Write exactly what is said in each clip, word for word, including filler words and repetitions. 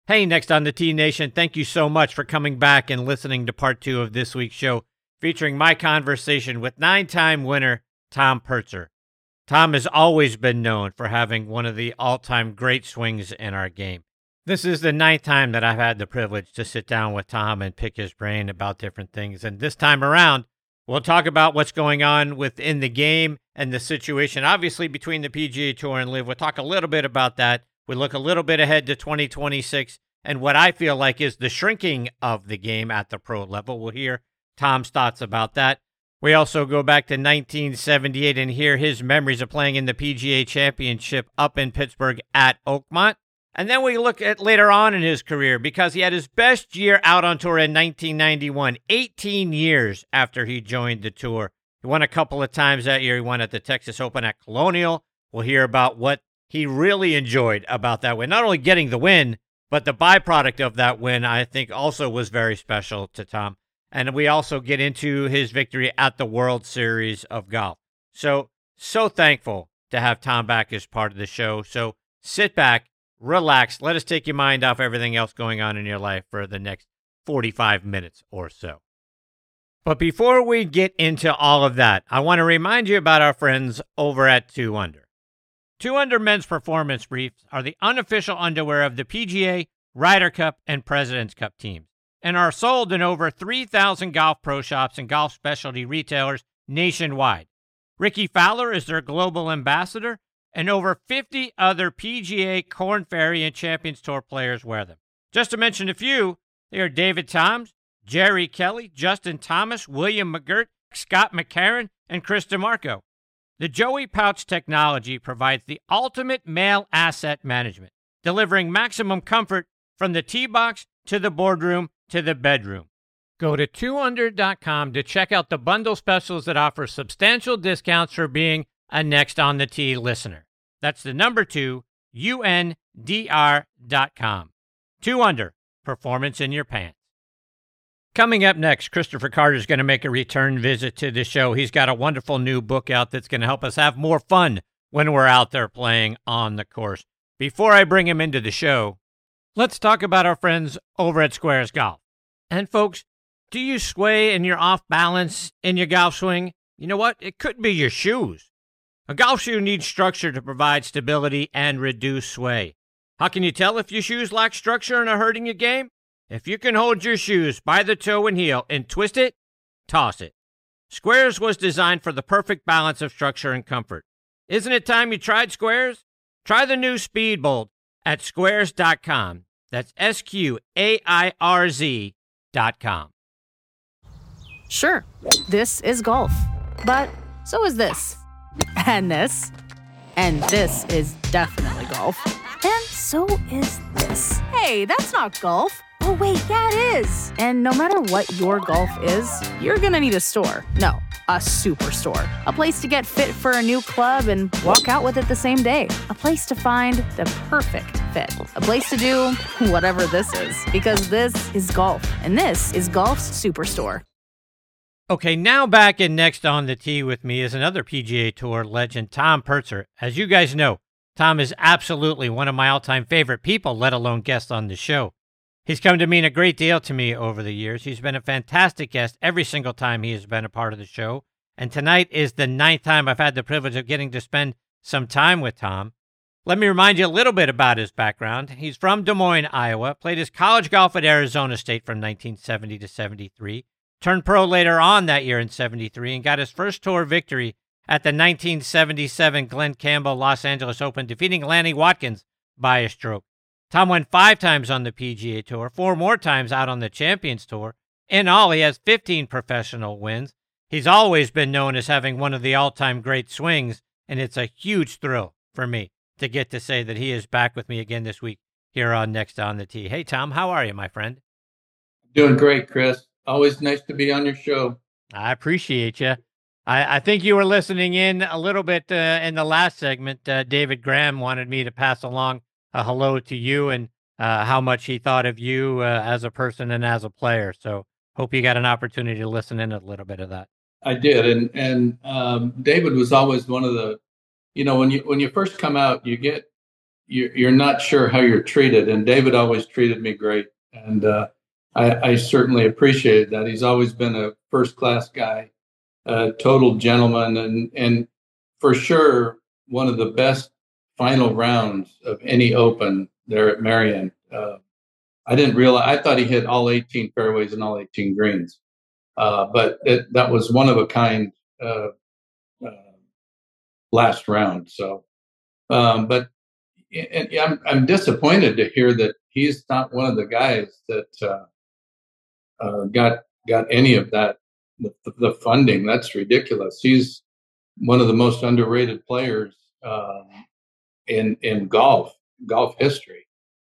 Hey, next on the T Nation, thank you so much for coming back and listening to part two of this week's show, featuring my conversation with nine-time winner Tom Purtzer. Tom has always been known for having one of the all-time great swings in our game. This is the ninth time that I've had the privilege to sit down with Tom and pick his brain about different things. And this time around, we'll talk about what's going on within the game and the situation, obviously, between the P G A Tour and LIV. We'll talk a little bit about that. We look a little bit ahead to twenty twenty-six and what I feel like is the shrinking of the game at the pro level. We'll hear Tom's thoughts about that. We also go back to nineteen seventy-eight and hear his memories of playing in the P G A Championship up in Pittsburgh at Oakmont. And then we look at later on in his career, because he had his best year out on tour in nineteen ninety-one, eighteen years after he joined the tour. He won a couple of times that year. He won at the Texas Open at Colonial. We'll hear about what he really enjoyed about that win. Not only getting the win, but the byproduct of that win, I think, also was very special to Tom. And we also get into his victory at the World Series of Golf. So, so thankful to have Tom back as part of the show. So sit back, relax, let us take your mind off everything else going on in your life for the next forty-five minutes or so. But before we get into all of that, I want to remind you about our friends over at two under. two under Men's Performance Briefs are the unofficial underwear of the P G A, Ryder Cup, and President's Cup teams, and are sold in over three thousand golf pro shops and golf specialty retailers nationwide. Ricky Fowler is their global ambassador, and over fifty other P G A, Korn Ferry, and Champions Tour players wear them. Just to mention a few, they are David Toms, Jerry Kelly, Justin Thomas, William McGirt, Scott McCarron, and Chris DeMarco. The Joey Pouch technology provides the ultimate male asset management, delivering maximum comfort from the tee box to the boardroom to the bedroom. Go to two under dot com to check out the bundle specials that offer substantial discounts for being a Next on the Tee listener. That's the number two, U N D R dot com. two under, performance in your pants. Coming up next, Christopher Carter is going to make a return visit to the show. He's got a wonderful new book out that's going to help us have more fun when we're out there playing on the course. Before I bring him into the show, let's talk about our friends over at Squares Golf. And folks, do you sway and you're off balance in your golf swing? You know what? It could be your shoes. A golf shoe needs structure to provide stability and reduce sway. How can you tell if your shoes lack structure and are hurting your game? If you can hold your shoes by the toe and heel and twist it, toss it. Squares was designed for the perfect balance of structure and comfort. Isn't it time you tried Squares? Try the new Speedbolt at squares dot com. That's S Q A I R Z dot com. Sure, this is golf, but so is this. And this. And this is definitely golf. And so is this. Hey, that's not golf. Oh, wait, yeah, it is. And no matter what your golf is, you're gonna need a store. No, a superstore. A place to get fit for a new club and walk out with it the same day. A place to find the perfect fit. A place to do whatever this is. Because this is golf. And this is Golf's Superstore. Okay, now back in Next on the Tee with me is another P G A Tour legend, Tom Purtzer. As you guys know, Tom is absolutely one of my all-time favorite people, let alone guests on the show. He's come to mean a great deal to me over the years. He's been a fantastic guest every single time he has been a part of the show. And tonight is the ninth time I've had the privilege of getting to spend some time with Tom. Let me remind you a little bit about his background. He's from Des Moines, Iowa, played his college golf at Arizona State from nineteen seventy to seventy-three, turned pro later on that year in seventy-three, and got his first tour victory at the nineteen seventy-seven Glen Campbell Los Angeles Open, defeating Lanny Watkins by a stroke. Tom won five times on the P G A Tour, four more times out on the Champions Tour. In all, he has fifteen professional wins. He's always been known as having one of the all-time great swings, and it's a huge thrill for me to get to say that he is back with me again this week here on Next on the Tee. Hey, Tom, how are you, my friend? Doing great, Chris. Always nice to be on your show. I appreciate you. I, I think you were listening in a little bit uh, in the last segment. Uh, David Graham wanted me to pass along a hello to you and uh, how much he thought of you uh, as a person and as a player. So hope you got an opportunity to listen in a little bit of that. I did. And, and um, David was always one of the, you know, when you, when you first come out, you get, you, you're not sure how you're treated. And David always treated me great. And uh, I, I certainly appreciated that. He's always been a first class guy, a total gentleman, and, and for sure, one of the best final rounds of any Open there at Merion. Uh, I didn't realize, I thought he hit all eighteen fairways and all eighteen greens. Uh, but it, that was one of a kind uh, uh, last round. So, um, but and, yeah, I'm, I'm disappointed to hear that he's not one of the guys that uh, uh, got got any of that, the, the funding. That's ridiculous. He's one of the most underrated players um, in in golf golf history.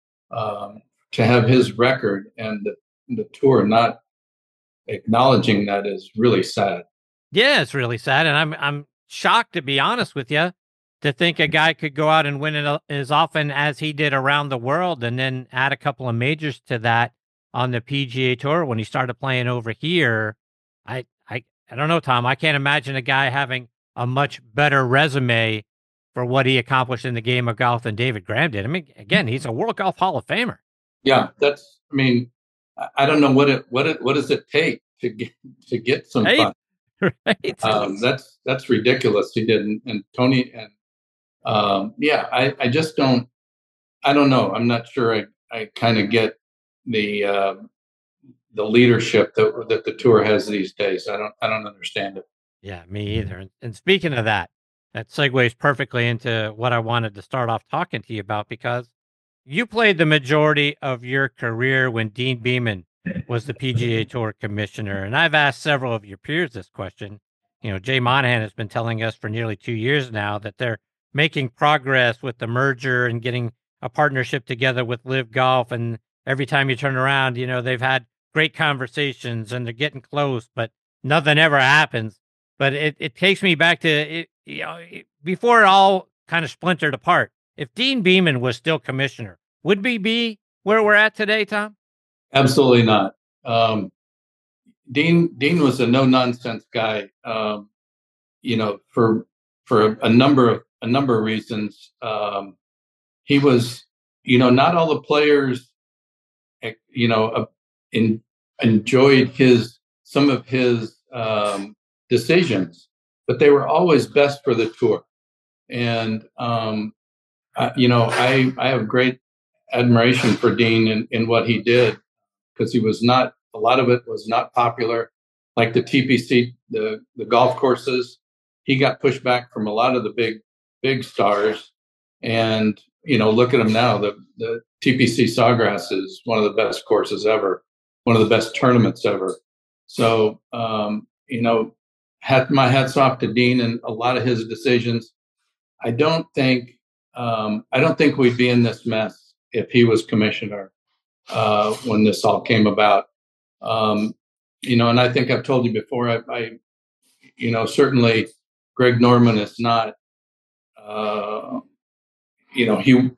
Um, to have his record and the, the tour not acknowledging that is really sad. Yeah, it's really sad, and I'm I'm shocked, to be honest with you, to think a guy could go out and win it as often as he did around the world, and then add a couple of majors to that on the P G A Tour when he started playing over here. I I I don't know, Tom. I can't imagine a guy having a much better resume for what he accomplished in the game of golf than David Graham did. I mean, again, he's a World Golf Hall of Famer. Yeah, that's. I mean, I don't know what it what it what does it take to get to get some Right. fun. Right. Um, that's that's ridiculous. He did, and, and Tony, and um, yeah, I, I just don't. I don't know. I'm not sure. I, I kind of get the uh, the leadership that that the tour has these days. I don't I don't understand it. Yeah, me either. And, and speaking of that, that segues perfectly into what I wanted to start off talking to you about, because you played the majority of your career when Dean Beman was the P G A Tour commissioner. And I've asked several of your peers this question. You know, Jay Monahan has been telling us for nearly two years now that they're making progress with the merger and getting a partnership together with Live Golf. And every time you turn around, you know, they've had great conversations and they're getting close, but nothing ever happens. But it, it takes me back to it, you know, it, before it all kind of splintered apart. If Dean Beman was still commissioner, would we be where we're at today, Tom? Absolutely not. Um, Dean Dean was a no nonsense guy. Um, you know, for for a, a number of a number of reasons. Um, he was, you know, not all the players, you know, uh, in, enjoyed his some of his um, decisions, but they were always best for the tour. And um, uh, you know, I I have great admiration for Dean in, in what he did, because he was not, a lot of it was not popular, like the T P C, the, the golf courses. He got pushed back from a lot of the big, big stars. And, you know, look at him now. The, the T P C Sawgrass is one of the best courses ever, one of the best tournaments ever. So, um, you know, hat, my hats off to Dean and a lot of his decisions. I don't think, um, I don't think we'd be in this mess if he was commissioner uh, when this all came about. Um, you know, and I think I've told you before, I, I you know, certainly Greg Norman is not, uh, you know, he,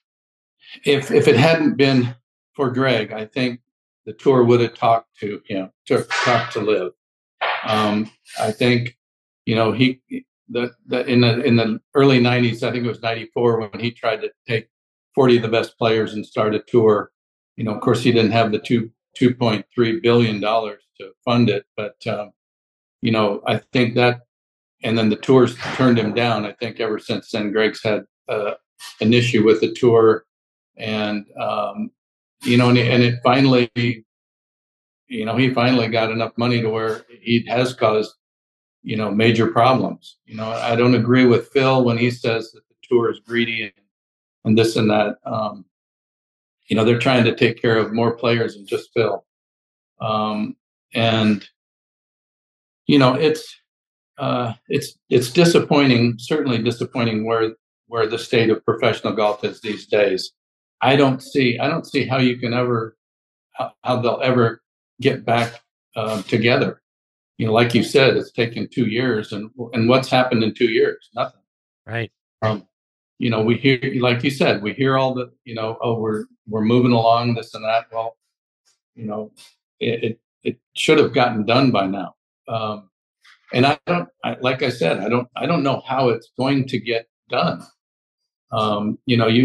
if, if it hadn't been for Greg, I think the tour would have talked to him, to talk to Liv. Um, I think, you know, he, the, the, in the, in the early nineties, I think it was ninety-four, when he tried to take forty of the best players and start a tour. You know, of course, he didn't have the two two point three billion dollars to fund it, but um, you know, I think that, and then the tours turned him down. I think ever since then, Greg's had uh, an issue with the tour, and um, you know, and, and it finally, you know, he finally got enough money to where he has caused, you know, major problems. You know, I don't agree with Phil when he says that the tour is greedy and and this and that. Um, you know, they're trying to take care of more players than just Phil. Um, and, you know, it's, uh, it's, it's disappointing, certainly disappointing where, where the state of professional golf is these days. I don't see, I don't see how you can ever, how, how they'll ever get back uh, together. You know, like you said, it's taken two years and, and what's happened in two years? Nothing. Right. Um, You know, we hear, like you said, we hear all the, you know, oh, we're we're moving along, this and that. Well, you know, it it, it should have gotten done by now. Um, and I don't, I, like I said, I don't, I don't know how it's going to get done. Um, you know, you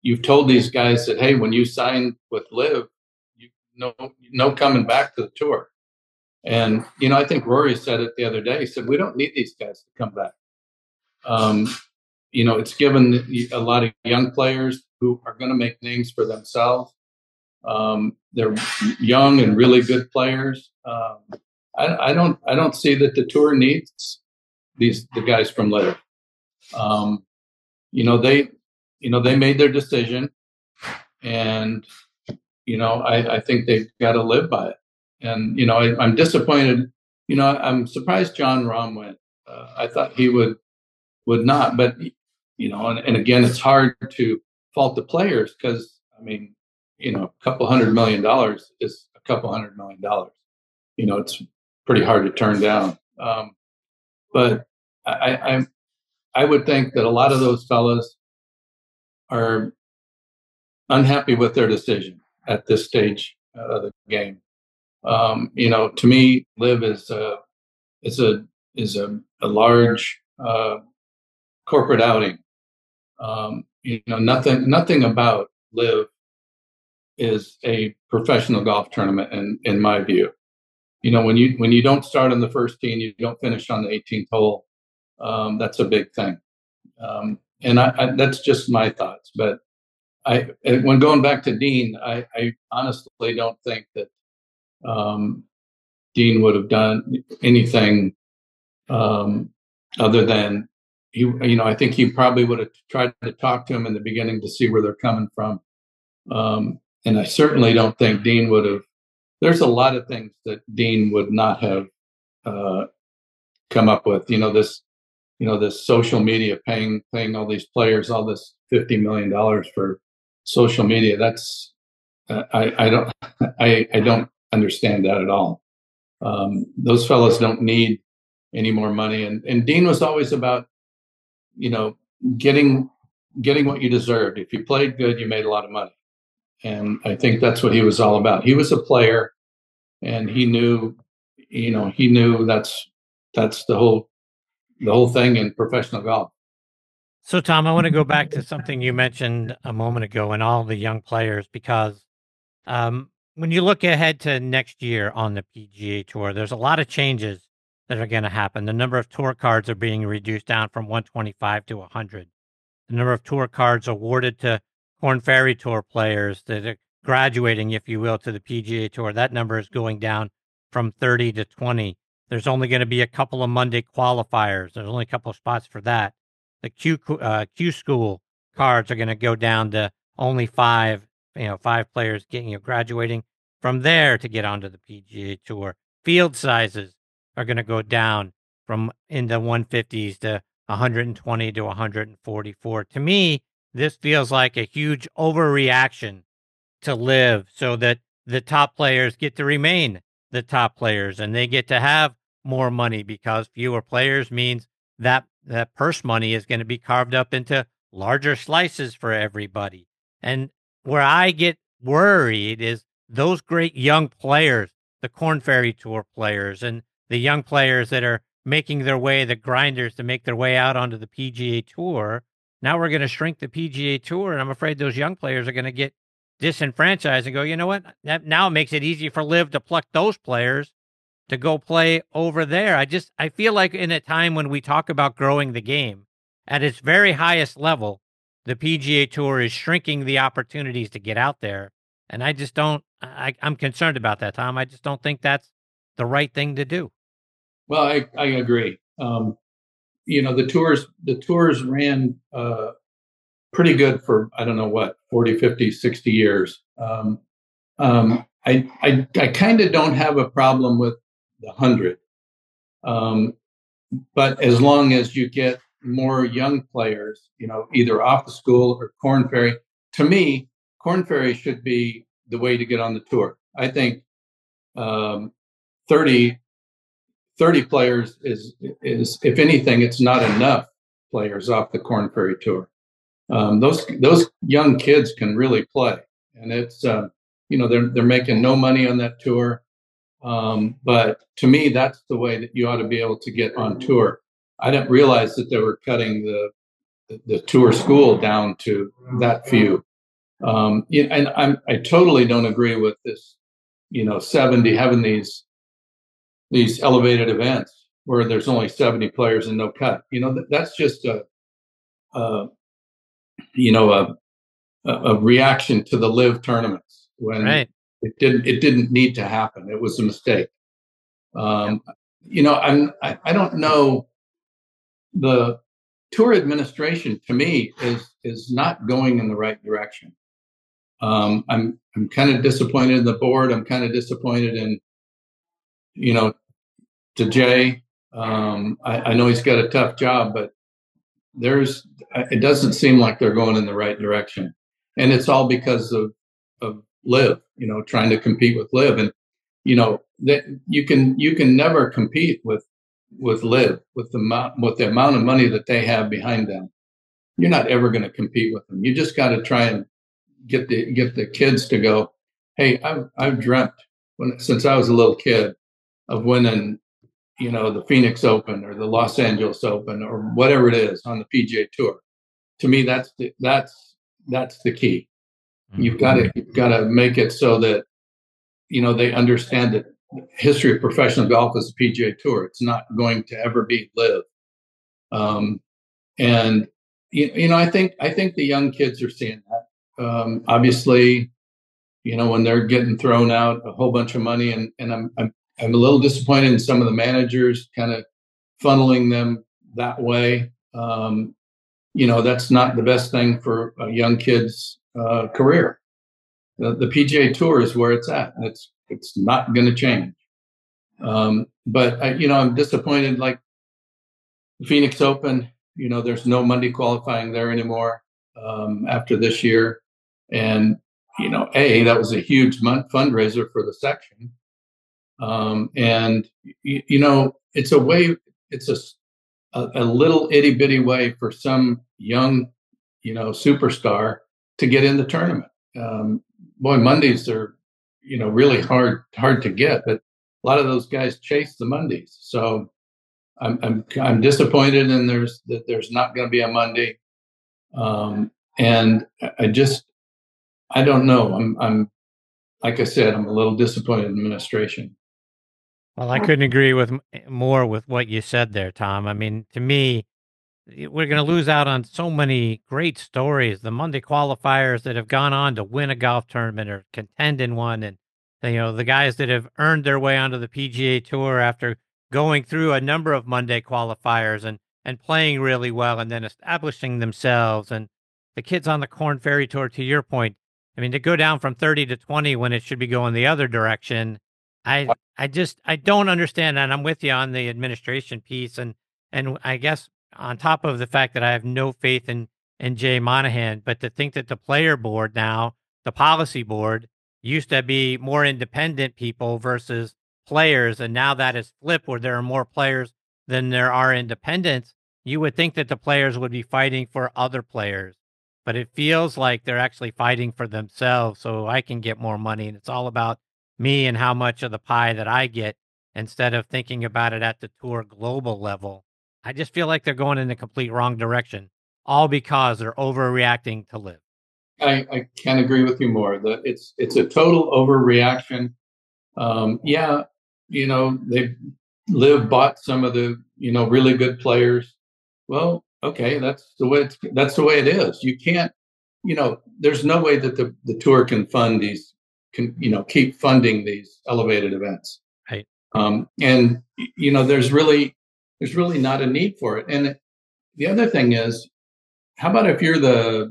you've told these guys that, hey, when you sign with Liv, you no no coming back to the tour. And you know, I think Rory said it the other day. He said, we don't need these guys to come back. Um, you know, it's given a lot of young players who are going to make names for themselves. Um, they're young and really good players. Um, I, I don't I don't see that the tour needs these the guys from Liv. Um, you know, they you know they made their decision, and you know, I, I think they've got to live by it. And you know, I, I'm disappointed. You know, I'm surprised Jon Rahm went. Uh, I thought he would would not, but you know, and, and again, it's hard to fault the players because I mean, you know, a couple hundred million dollars is a couple hundred million dollars. You know, it's pretty hard to turn down. Um, but I, I, I would think that a lot of those fellas are unhappy with their decision at this stage of the game. Um, you know, to me, Liv is a is a is a, a large uh, corporate outing. Um, you know, nothing nothing about Liv is a professional golf tournament, in in my view. You know, when you when you don't start on the first tee and you don't finish on the eighteenth hole, um, that's a big thing. Um, and I, I, that's just my thoughts. But I, when going back to Dean, I, I honestly don't think that um, Dean would have done anything um, other than he. You know, I think he probably would have tried to talk to him in the beginning to see where they're coming from. Um, and I certainly don't think Dean would have. There's a lot of things that Dean would not have uh, come up with. You know, this, you know, this social media paying paying all these players all this fifty million dollars for social media. That's uh, I I don't I I don't understand that at all. Um, those fellas don't need any more money. And and Dean was always about, you know, getting getting what you deserved. If you played good, you made a lot of money. And I think that's what he was all about. He was a player, and he knew, you know, he knew that's that's the whole the whole thing in professional golf. So, Tom, I want to go back to something you mentioned a moment ago and all the young players, because um, when you look ahead to next year on the P G A Tour, there's a lot of changes that are going to happen. The number of tour cards are being reduced down from one twenty-five to one hundred. The number of tour cards awarded to Korn Ferry Tour players that are graduating, if you will, to the P G A Tour, that number is going down from thirty to twenty. There's only going to be a couple of Monday qualifiers. There's only a couple of spots for that. The Q uh, Q School cards are going to go down to only five, you know, five players getting you know, graduating from there to get onto the P G A Tour. Field sizes are going to go down from in the one fifties to one twenty to one forty-four. To me, this feels like a huge overreaction to Liv so that the top players get to remain the top players and they get to have more money, because fewer players means that that purse money is going to be carved up into larger slices for everybody. And where I get worried is those great young players, the Korn Ferry Tour players and the young players that are making their way, the grinders to make their way out onto the P G A Tour. Now we're going to shrink the P G A Tour, and I'm afraid those young players are going to get disenfranchised and go, you know what? That now makes it easy for Liv to pluck those players to go play over there. I just, I feel like in a time when we talk about growing the game at its very highest level, the P G A Tour is shrinking the opportunities to get out there. And I just don't, I, I'm concerned about that, Tom. I just don't think that's the right thing to do. Well, I, I agree. Um, you know, the tours, the tours ran uh, pretty good for, I don't know what, forty, fifty, sixty years. Um, um, I, I, I kind of don't have a problem with the hundred. Um, but as long as you get more young players, you know, either off the school or Korn Ferry, to me, Korn Ferry should be the way to get on the tour. I think um, thirty, thirty players is, is, if anything, it's not enough players off the Korn Ferry Tour. Um, those those young kids can really play, and it's uh, you know they're they're making no money on that tour. Um, but to me, that's the way that you ought to be able to get on tour. I didn't realize that they were cutting the the, the tour school down to that few. Um, yeah, and I'm, I totally don't agree with this, you know, seventy, having these, these elevated events where there's only seventy players and no cut. You know, that, that's just a, a you know, a, a reaction to the live tournaments when Right. it didn't, it didn't need to happen. It was a mistake. Um, you know, I'm, I, I don't know, the tour administration to me is, is not going in the right direction. Um, I'm, I'm kind of disappointed in the board. I'm kind of disappointed in, you know, to Jay. Um, I, I know he's got a tough job, but there's, it doesn't seem like they're going in the right direction. And it's all because of, of live, you know, trying to compete with live. And, you know, that you can, you can never compete with, with live, with the amount, with the amount of money that they have behind them. You're not ever going to compete with them. You just got to try and get the, get the kids to go, hey, I've, I've dreamt when, since I was a little kid of winning, you know, the Phoenix Open or the Los Angeles Open or whatever it is on the P G A Tour. To me, that's the, that's that's the key. Mm-hmm. You've got to you've got to make it so that, you know, they understand that the history of professional golf is the P G A Tour. It's not going to ever be live. Um, and you, you know, I think I think the young kids are seeing that. Um, obviously, you know, when they're getting thrown out a whole bunch of money, and and I'm I'm I'm a little disappointed in some of the managers kind of funneling them that way. Um, you know, that's not the best thing for a young kid's uh, career. The, the P G A Tour is where it's at. It's it's not going to change. Um, but I, you know, I'm disappointed. Like the Phoenix Open, you know, there's no Monday qualifying there anymore um, after this year, and you know, a that was a huge month fundraiser for the section. Um, and, you, you know, it's a way, it's a, a, a little itty bitty way for some young, you know, superstar to get in the tournament. Um, boy, Mondays are, you know, really hard, hard to get, but a lot of those guys chase the Mondays. So I'm, I'm, I'm disappointed in there's that there's not going to be a Monday. Um, and I just, I don't know. I'm, I'm, like I said, I'm a little disappointed in administration. Well, I couldn't agree with more with what you said there, Tom. I mean, to me, we're going to lose out on so many great stories. The Monday qualifiers that have gone on to win a golf tournament or contend in one, and you know, the guys that have earned their way onto the P G A Tour after going through a number of Monday qualifiers and and playing really well, and then establishing themselves. And the kids on the Korn Ferry Tour, to your point, I mean, to go down from thirty to twenty when it should be going the other direction. I I just I don't understand that. I'm with you on the administration piece, and and I guess on top of the fact that I have no faith in in Jay Monahan, but to think that the player board now, the policy board, used to be more independent people versus players, and now that is flipped where there are more players than there are independents. You would think that the players would be fighting for other players, but it feels like they're actually fighting for themselves so I can get more money, and it's all about me and how much of the pie that I get instead of thinking about it at the tour global level. I just feel like they're going in the complete wrong direction, all because they're overreacting to live. I, I can't agree with you more. That it's it's a total overreaction. Um, yeah, you know, they live bought some of the, you know, really good players. Well, okay, that's the way it's, that's the way it is. You can't, you know, there's no way that the, the tour can fund these, can, you know, keep funding these elevated events. Right. Um, and, you know, there's really, there's really not a need for it. And the other thing is, how about if you're the,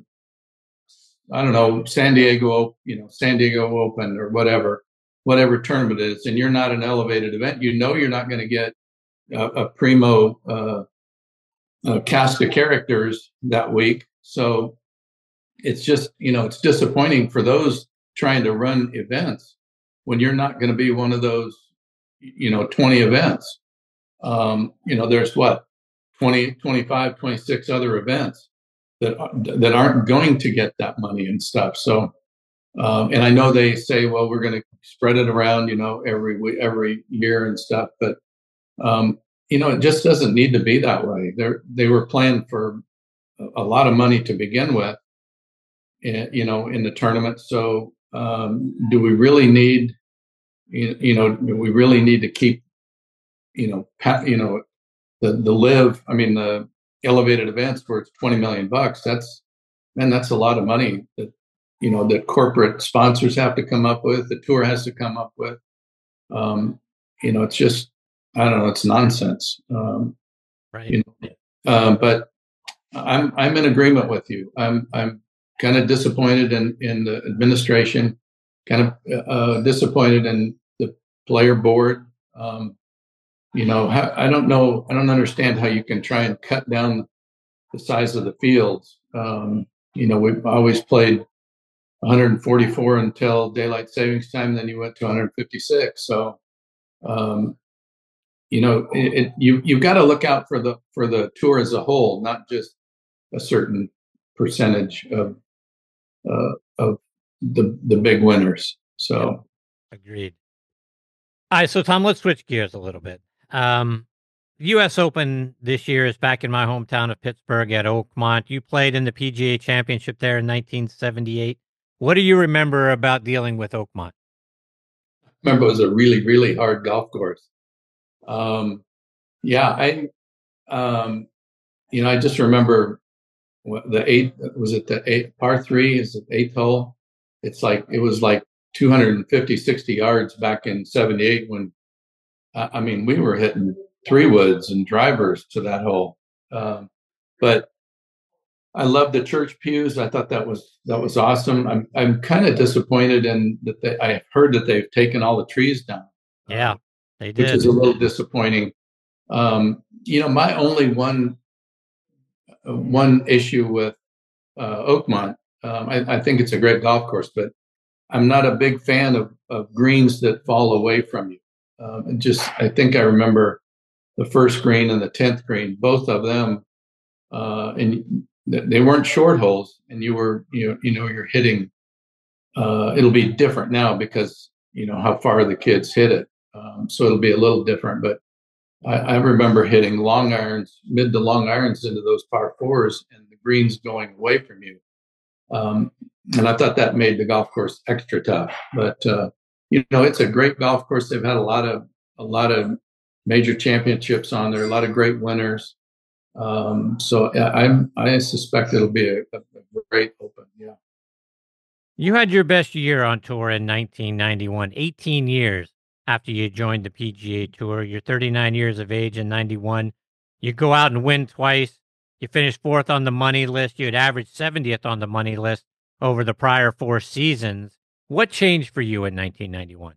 I don't know, San Diego, you know, San Diego Open or whatever, whatever tournament it is, and you're not an elevated event, you know, you're not going to get a, a primo uh, a cast of characters that week. So it's just, you know, it's disappointing for those trying to run events when you're not going to be one of those, you know, twenty events. Um, you know, there's what, twenty, twenty-five, twenty-six other events that, that aren't going to get that money and stuff. So, um, and I know they say, well, we're going to spread it around, you know, every week, every year and stuff, but, um, you know, it just doesn't need to be that way. They're, they were playing for a lot of money to begin with. in, you know, in the tournament. So um, do we really need, you, you know, do we really need to keep, you know, pa- you know, the the live? I mean, the elevated events where it's twenty million bucks. That's man, that's a lot of money that you know that corporate sponsors have to come up with. The tour has to come up with. Um, you know, it's just I don't know. It's nonsense. Um, Right. You know, uh, but I'm I'm in agreement with you. I'm I'm kind of disappointed in in the administration. Kind of uh, disappointed in the player board. Um, you know, how, I don't know. I don't understand how you can try and cut down the size of the fields. Um, you know, we've always played one hundred forty-four until daylight savings time. Then you went to one hundred fifty-six. So, um, you know, it, it, you you've got to look out for the for the tour as a whole, not just a certain percentage of uh, of the the big winners. So, yeah, agreed. All right, so Tom, let's switch gears a little bit. Um, U S Open this year is back in my hometown of Pittsburgh at Oakmont. You played in the P G A Championship there in nineteen seventy-eight. What do you remember about dealing with Oakmont? remember, it was a really really hard golf course. Um, yeah, I um, you know I just remember the eight was it the eight par three is it eighth hole. It's like it was like two hundred fifty, sixty yards back in seventy-eight when I mean we were hitting three woods and drivers to that hole. Um, but I love the church pews. I thought that was that was awesome. I'm I'm kind of disappointed in that they, I heard that they've taken all the trees down. Yeah, um, they did. Which is a little disappointing. Um, you know, my only one one issue with uh, Oakmont, um, I, I think it's a great golf course, but I'm not a big fan of, of greens that fall away from you. Um, and just, I think I remember the first green and the tenth green, both of them, uh, and they weren't short holes, and you were, you know, you know, you're hitting. Uh, it'll be different now because you know how far the kids hit it, um, so it'll be a little different. But I, I remember hitting long irons, mid to long irons into those par fours, and the greens going away from you. Um, and I thought that made the golf course extra tough. But uh, you know, it's a great golf course. They've had a lot of a lot of major championships on there, a lot of great winners. Um, so I I suspect it'll be a, a great Open. Yeah. You had your best year on tour in nineteen ninety-one, eighteen years after you joined the P G A Tour. You're thirty-nine years of age in ninety-one. You go out and win twice. You finished fourth on the money list. You had averaged seventieth on the money list over the prior four seasons. What changed for you in nineteen ninety-one?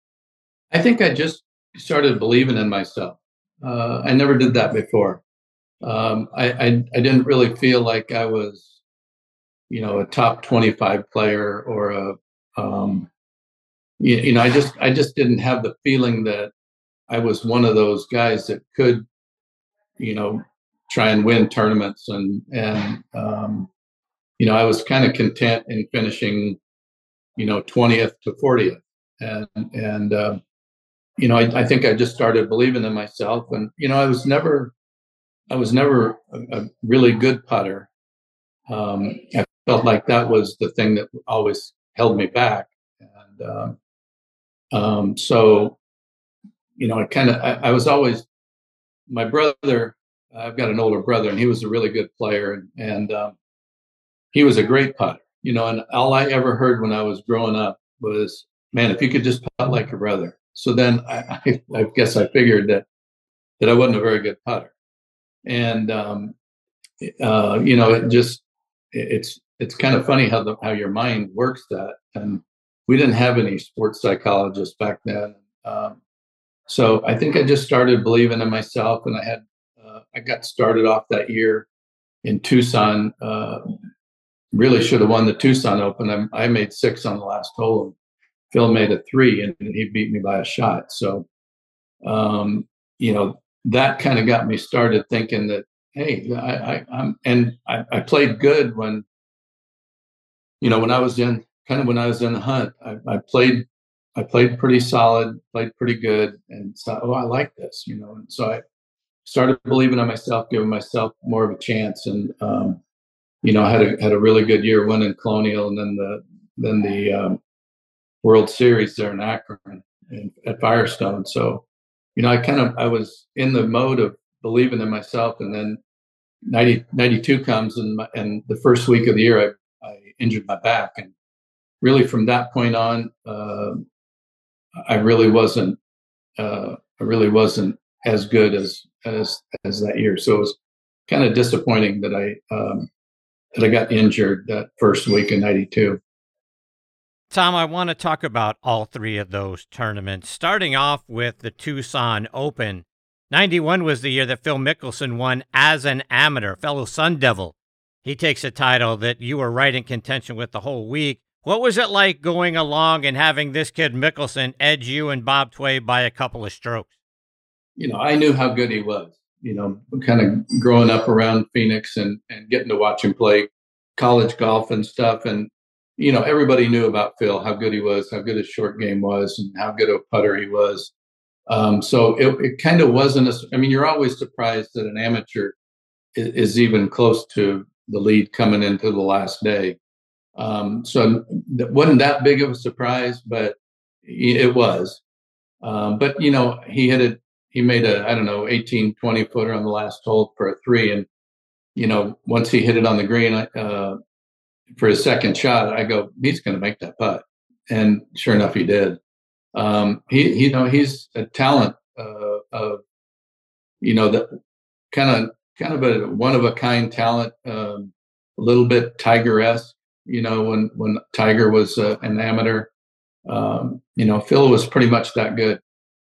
I think I just started believing in myself. Uh, I never did that before. Um, I, I I didn't really feel like I was, you know, a top twenty-five player or a, um, you, you know, I just I just didn't have the feeling that I was one of those guys that could, you know, try and win tournaments and and um, you know I was kind of content in finishing, you know, twentieth to fortieth, and and uh, you know I, I think I just started believing in myself, and you know I was never I was never a, a really good putter. Um, I felt like that was the thing that always held me back, and um, um, so you know I kind of I, I was always my brother. I've got an older brother, and he was a really good player, and, and um, he was a great putter. You know, and all I ever heard when I was growing up was, "Man, if you could just putt like your brother." So then I, I, I guess I figured that that I wasn't a very good putter, and um, uh, you know, it just it's it's kind of funny how the how your mind works that. And we didn't have any sports psychologists back then, um, so I think I just started believing in myself, and I had. Uh, I got started off that year in Tucson. Uh, really should have won the Tucson Open. I, I made six on the last hole. Phil made a three, and he beat me by a shot. So, um, you know, that kind of got me started thinking that, hey, I, I, I'm, and I, I played good when, you know, when I was in kind of when I was in the hunt. I, I played, I played pretty solid, played pretty good, and thought, oh, I like this, you know, and so I started believing in myself, giving myself more of a chance. And, um, you know, had a had a really good year winning Colonial and then the then the um, World Series there in Akron and at Firestone. So, you know, I kind of I was in the mode of believing in myself, and then ninety, ninety-two comes, and my, and the first week of the year, I, I injured my back, and really from that point on, uh, I really wasn't uh, I really wasn't as good as as as that year. So it was kind of disappointing that I um, that I got injured that first week in ninety-two. Tom, I want to talk about all three of those tournaments, starting off with the Tucson Open. ninety-one was the year that Phil Mickelson won as an amateur, fellow Sun Devil. He takes a title that you were right in contention with the whole week. What was it like going along and having this kid Mickelson edge you and Bob Tway by a couple of strokes? You know, I knew how good he was, you know, kind of growing up around Phoenix and, and getting to watch him play college golf and stuff. And, you know, everybody knew about Phil, how good he was, how good his short game was, and how good a putter he was. Um, so it, it kind of wasn't a, I mean, you're always surprised that an amateur is, is even close to the lead coming into the last day. Um, so it wasn't that big of a surprise, but it was. Um, but, you know, he hit it, he made a, I don't know, eighteen, twenty footer on the last hole for a three. And, you know, once he hit it on the green uh, for his second shot, I go, he's going to make that putt. And sure enough, he did. Um, he, you know, he's a talent uh, of, you know, that kind of, kind of a one of a kind talent, um, a little bit Tiger-esque. You know, when, when Tiger was uh, an amateur, um, you know, Phil was pretty much that good.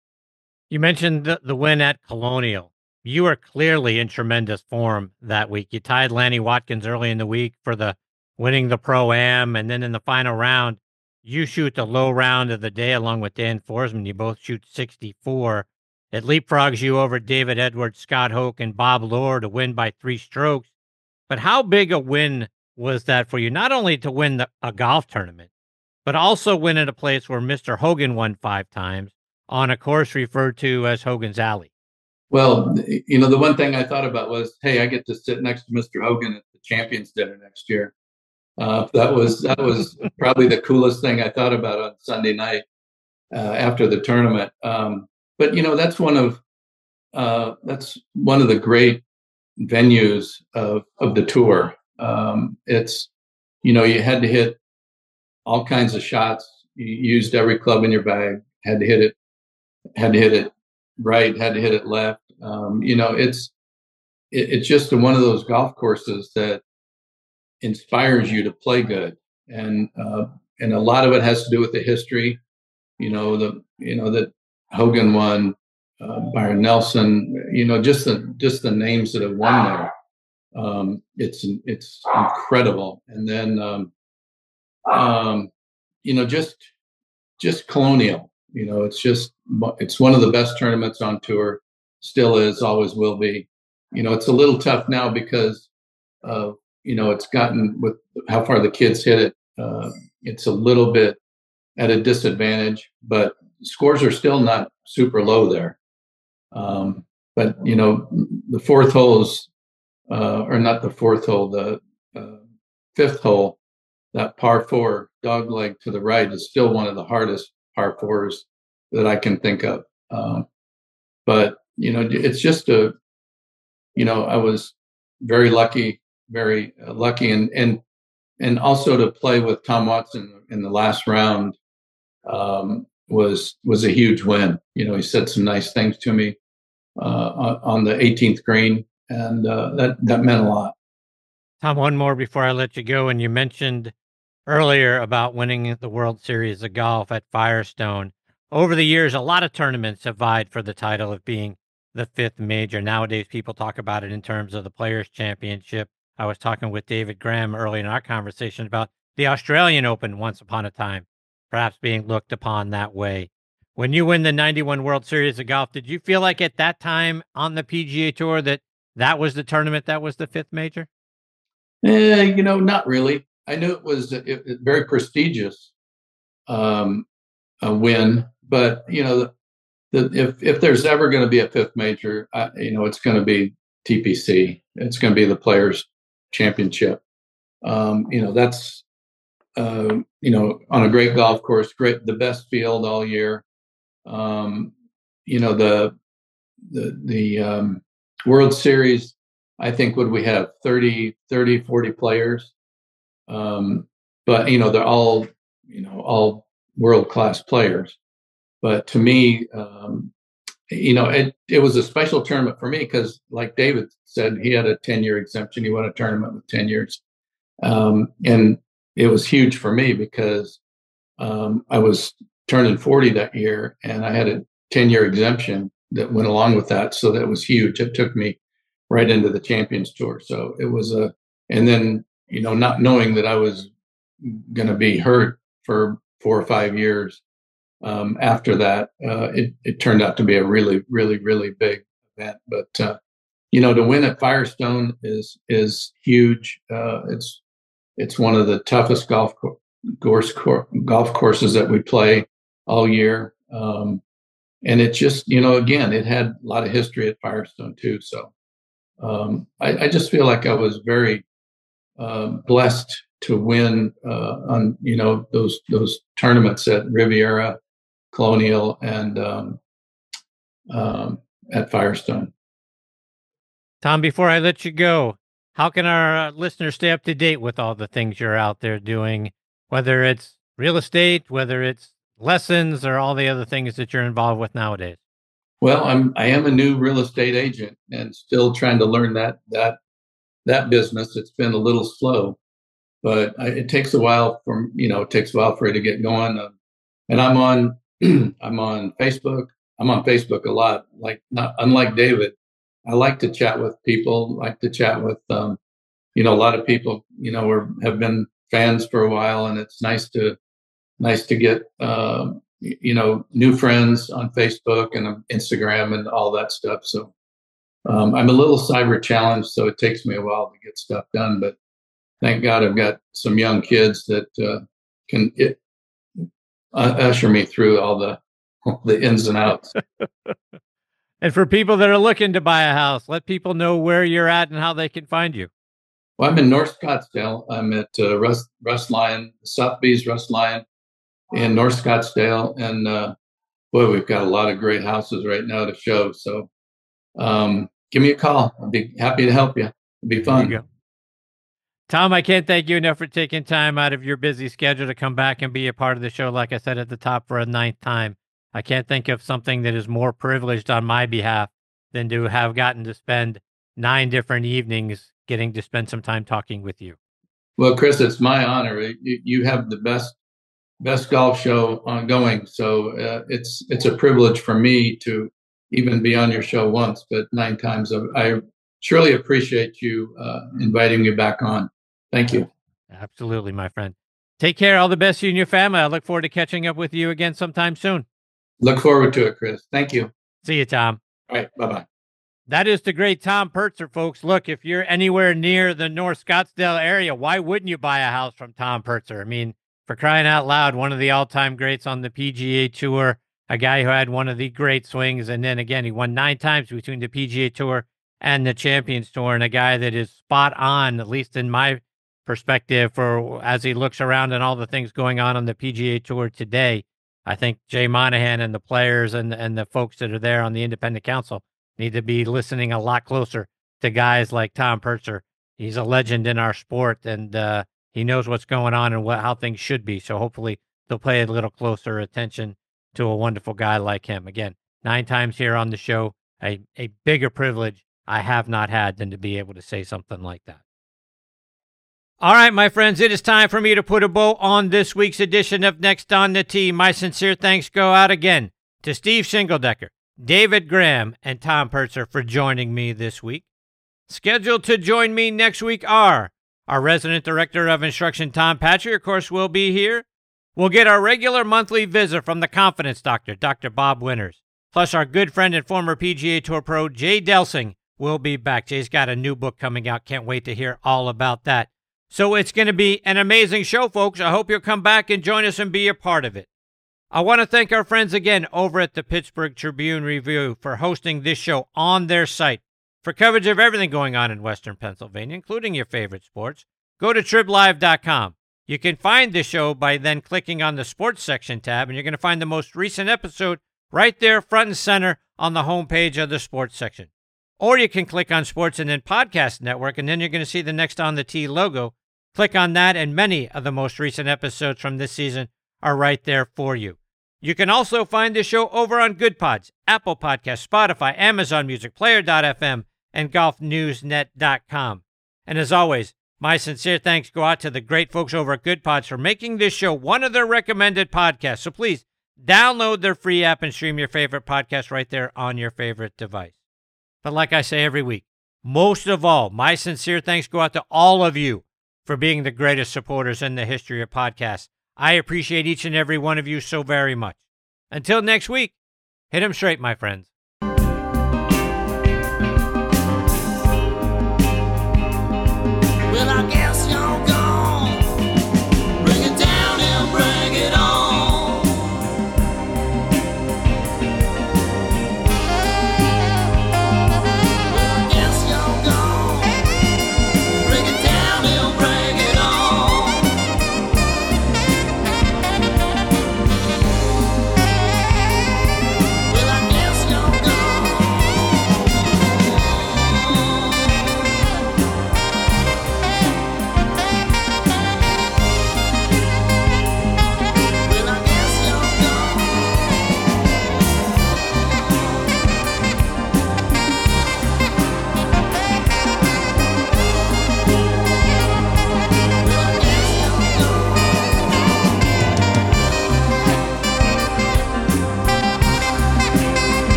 You mentioned the, the win at Colonial. You were clearly in tremendous form that week. You tied Lanny Watkins early in the week for the winning the Pro-Am, and then in the final round, you shoot the low round of the day along with Dan Forsman. You both shoot sixty-four. It leapfrogs you over David Edwards, Scott Hoke, and Bob Lohr to win by three strokes. But how big a win was that for you, not only to win the, a golf tournament, but also win at a place where Mister Hogan won five times on a course referred to as Hogan's Alley? Well, you know, the one thing I thought about was, hey, I get to sit next to Mister Hogan at the Champions Dinner next year. Uh, that was that was probably the coolest thing I thought about on Sunday night uh, after the tournament. Um, but you know, that's one of uh, that's one of the great venues of of the tour. Um, it's, you know, you had to hit all kinds of shots. You used every club in your bag. Had to hit it. Had to hit it right. Had to hit it left. Um, you know, it's it, it's just one of those golf courses that inspires you to play good, and uh, and a lot of it has to do with the history. You know, the you know that Hogan won, uh, Byron Nelson. You know, just the just the names that have won there. Um, it's it's incredible. And then, um, um, you know, just just Colonial. You know, it's just it's one of the best tournaments on tour. Still is, always will be. You know, it's a little tough now because of, you know, it's gotten with how far the kids hit it. Uh, it's a little bit at a disadvantage, but scores are still not super low there. Um, but you know, the fourth hole is. Uh, or not the fourth hole, the uh, fifth hole, that par four dog leg to the right is still one of the hardest par fours that I can think of. Um, but, you know, it's just a, you know, I was very lucky, very uh, lucky. And, and, and also to play with Tom Watson in the last round um, was, was a huge win. You know, he said some nice things to me uh, on, on the eighteenth green. And uh, that, that meant a lot. Tom, one more before I let you go. And you mentioned earlier about winning the World Series of Golf at Firestone. Over the years, a lot of tournaments have vied for the title of being the fifth major. Nowadays, people talk about it in terms of the Players' Championship. I was talking with David Graham early in our conversation about the Australian Open once upon a time, perhaps being looked upon that way. When you win the ninety-one World Series of Golf, did you feel like at that time on the P G A Tour that that was the tournament that was the fifth major? Eh, you know, not really. I knew it was a, it, it very prestigious um, a win, but you know, the, the, if if there's ever going to be a fifth major, uh, you know, it's going to be T P C. It's going to be the Players' Championship. Um, you know, that's, uh, you know, on a great golf course, great, the best field all year. Um, you know, the, the, the, um, World Series, I think, would we have thirty, thirty, forty players? Um, but, you know, they're all, you know, all world-class players. But to me, um, you know, it, it was a special tournament for me because, like David said, he had a ten-year exemption. He won a tournament with ten years. Um, and it was huge for me because um, I was turning forty that year, and I had a ten-year exemption that went along with that. So that was huge. It took me right into the Champions Tour. So it was a, and then, you know, not knowing that I was going to be hurt for four or five years um, after that, uh, it, it turned out to be a really, really, really big event. But, uh, you know, to win at Firestone is, is huge. Uh, it's, it's one of the toughest golf course, golf courses that we play all year. Um, and it just, you know, again, it had a lot of history at Firestone too. So um, I, I just feel like I was very uh, blessed to win uh, on, you know, those those tournaments at Riviera, Colonial, and um, um, at Firestone. Tom, before I let you go, how can our listeners stay up to date with all the things you're out there doing, whether it's real estate, whether it's lessons, or all the other things that you're involved with nowadays? Well, I'm I am a new real estate agent and still trying to learn that that that business. It's been a little slow, but I, it takes a while for you know it takes a while for it to get going. Uh, and I'm on I'm on Facebook. I'm on Facebook a lot. Like not unlike David, I like to chat with people. Like to chat with um, you know a lot of people. You know, are, have been fans for a while, and it's nice to nice to get. Uh, you know, new friends on Facebook and Instagram and all that stuff. So um, I'm a little cyber challenged, so it takes me a while to get stuff done. But thank God I've got some young kids that uh, can it, uh, usher me through all the all the ins and outs. And for people that are looking to buy a house, let people know where you're at and how they can find you. Well, I'm in North Scottsdale. I'm at uh, Russ, Russ Lyon, Sotheby's Russ Lyon in North Scottsdale. And uh, boy, we've got a lot of great houses right now to show. So um, give me a call. I'll be happy to help you. It'll be fun. There you go. Tom, I can't thank you enough for taking time out of your busy schedule to come back and be a part of the show, like I said at the top, for a ninth time. I can't think of something that is more privileged on my behalf than to have gotten to spend nine different evenings getting to spend some time talking with you. Well, Chris, it's my honor. You, you have the best best golf show ongoing, so uh, it's it's a privilege for me to even be on your show once, but nine times. I surely appreciate you uh, inviting me back on. Thank you. Absolutely, my friend. Take care. All the best to you and your family. I look forward to catching up with you again sometime soon. Look forward to it, Chris. Thank you. See you, Tom. All right. Bye-bye. That is the great Tom Purtzer, folks. Look, if you're anywhere near the North Scottsdale area, why wouldn't you buy a house from Tom Purtzer? I mean, for crying out loud, one of the all-time greats on the P G A Tour, a guy who had one of the great swings, and then again, he won nine times between the P G A Tour and the Champions Tour, and a guy that is spot on, at least in my perspective, for as he looks around and all the things going on on the P G A Tour today. I think Jay Monahan and the players and, and the folks that are there on the independent council need to be listening a lot closer to guys like Tom Purtzer. He's a legend in our sport, and uh, he knows what's going on and what, how things should be. So hopefully they'll pay a little closer attention to a wonderful guy like him. Again, nine times here on the show, a, a bigger privilege I have not had than to be able to say something like that. All right, my friends, it is time for me to put a bow on this week's edition of Next on the Tee. My sincere thanks go out again to Steve Shingeldecker, David Graham, and Tom Purtzer for joining me this week. Scheduled to join me next week are our resident director of instruction, Tom Patry, of course, will be here. We'll get our regular monthly visit from the confidence doctor, Doctor Bob Winters. Plus, our good friend and former P G A Tour pro, Jay Delsing, will be back. Jay's got a new book coming out. Can't wait to hear all about that. So it's going to be an amazing show, folks. I hope you'll come back and join us and be a part of it. I want to thank our friends again over at the Pittsburgh Tribune-Review for hosting this show on their site. For coverage of everything going on in Western Pennsylvania, including your favorite sports, go to trib live dot com. You can find the show by then clicking on the Sports section tab, and you're going to find the most recent episode right there front and center on the homepage of the Sports section. Or you can click on Sports and then Podcast Network, and then you're going to see the Next on the Tee logo. Click on that, and many of the most recent episodes from this season are right there for you. You can also find the show over on Good Pods, Apple Podcasts, Spotify, Amazon Music, Player dot f m, and golf news net dot com. And as always, my sincere thanks go out to the great folks over at Good Pods for making this show one of their recommended podcasts. So please download their free app and stream your favorite podcast right there on your favorite device. But like I say every week, most of all, my sincere thanks go out to all of you for being the greatest supporters in the history of podcasts. I appreciate each and every one of you so very much. Until next week, hit 'em straight, my friends.